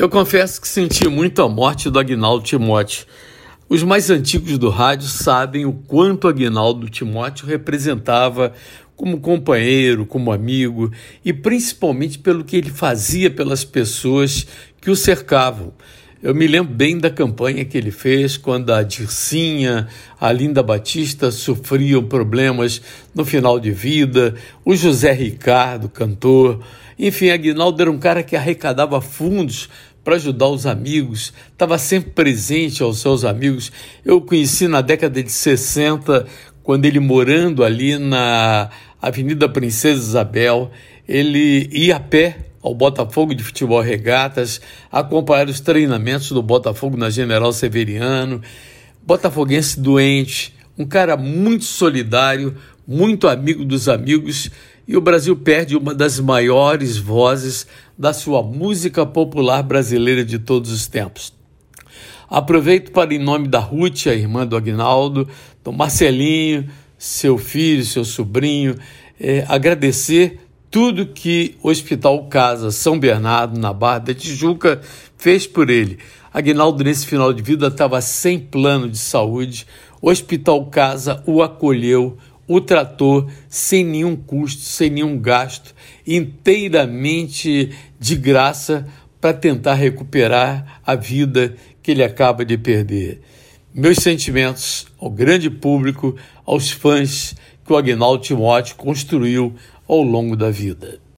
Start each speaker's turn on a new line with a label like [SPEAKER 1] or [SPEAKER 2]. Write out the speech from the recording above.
[SPEAKER 1] Eu confesso que senti muito a morte do Aguinaldo Timóteo. Os mais antigos do rádio sabem o quanto Aguinaldo Timóteo representava como companheiro, como amigo e principalmente pelo que ele fazia pelas pessoas que o cercavam. Eu me lembro bem da campanha que ele fez quando a Dircinha, a Linda Batista sofriam problemas no final de vida, o José Ricardo, cantor. Enfim, Aguinaldo era um cara que arrecadava fundos para ajudar os amigos, estava sempre presente aos seus amigos. Eu o conheci na década de 60, quando ele morando ali na Avenida Princesa Isabel, ele ia a pé ao Botafogo de Futebol Regatas, acompanhar os treinamentos do Botafogo na General Severiano, botafoguense doente, um cara muito solidário, muito amigo dos amigos, e o Brasil perde uma das maiores vozes da sua música popular brasileira de todos os tempos. Aproveito para, em nome da Ruth, a irmã do Aguinaldo, do Marcelinho, seu filho, seu sobrinho, agradecer tudo que o Hospital Casa São Bernardo, na Barra da Tijuca, fez por ele. Aguinaldo, nesse final de vida, estava sem plano de saúde. O Hospital Casa o acolheu, o tratou sem nenhum custo, sem nenhum gasto, inteiramente de graça para tentar recuperar a vida que ele acaba de perder. Meus sentimentos ao grande público, aos fãs que o Aguinaldo Timóteo construiu ao longo da vida.